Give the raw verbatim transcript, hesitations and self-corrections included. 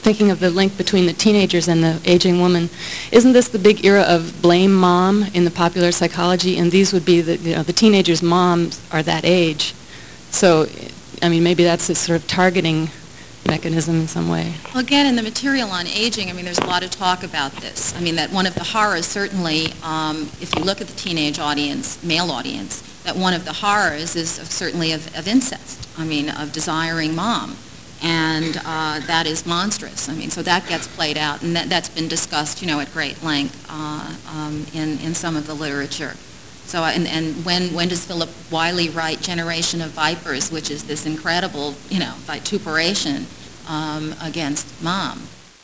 thinking of the link between the teenagers and the aging woman. Isn't this the big era of blame mom in the popular psychology? And these would be the, you know, the teenagers' moms are that age. So, I mean, maybe that's a sort of targeting mechanism in some way. Well, again, in the material on aging, I mean, there's a lot of talk about this. I mean, that one of the horrors, certainly, um, if you look at the teenage audience, male audience, that one of the horrors is of, certainly of, of incest. I mean, of desiring mom. And uh, that is monstrous. I mean, so that gets played out, and that, that's been discussed, you know, at great length uh, um, in, in some of the literature. So, and, and when, when does Philip Wiley write Generation of Vipers, which is this incredible, you know, vituperation um, against mom?